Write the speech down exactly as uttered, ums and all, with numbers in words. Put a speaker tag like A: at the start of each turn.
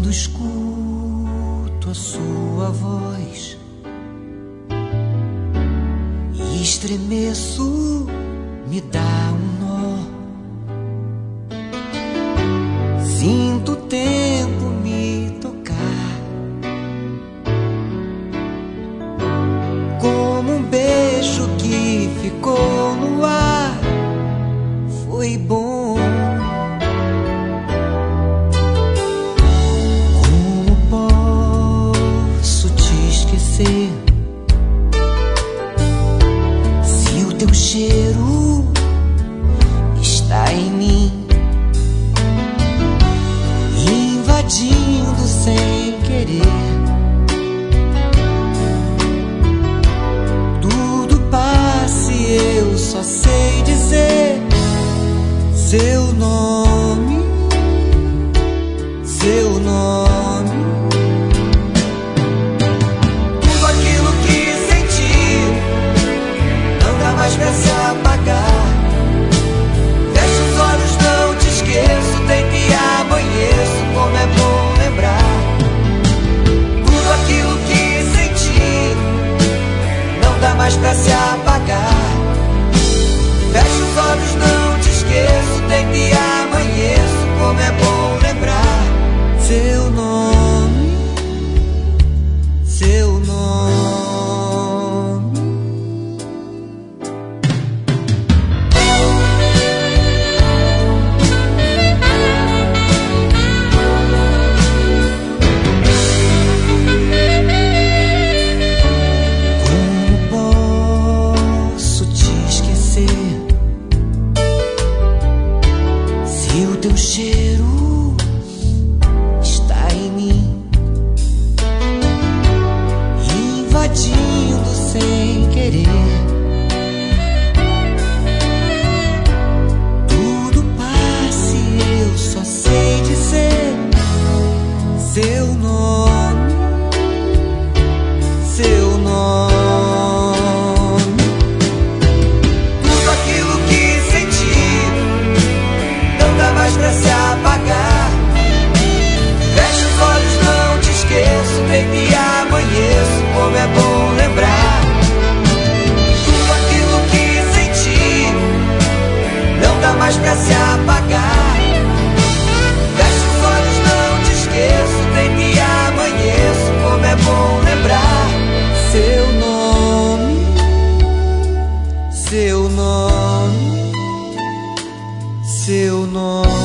A: escuto a sua voz e estremeço, me dá um nó. Sinto o tempo me tocar, como um beijo que ficou no ar. Foi bom. Como posso te esquecer se o teu cheiro está em mim, invadindo sem querer? Tudo passa e eu só sei dizer seu nome, seu nome. Tudo aquilo que senti não dá mais pra se apagar. Fecho os olhos, não te esqueço, deito e amanheço, como é bom lembrar. Tudo aquilo que senti não dá mais pra se apagar. Fecho os olhos, não te esqueço, deito e amanheço, como é bom lembrar seu nome, seu nome. Como posso te esquecer se o teu cheiro está em mim, invadindo sem querer? Tudo passa e eu só sei dizer seu nome, seu nome. Tudo aquilo que senti não dá mais pra se apagar. Fecho os olhos, não te esqueço, deito e amanheço, como é bom lembrar. Tudo aquilo que senti não dá mais pra se apagar. Fecho os olhos, não te esqueço, deito e amanheço, como é bom lembrar seu nome, seu nome, seu nome.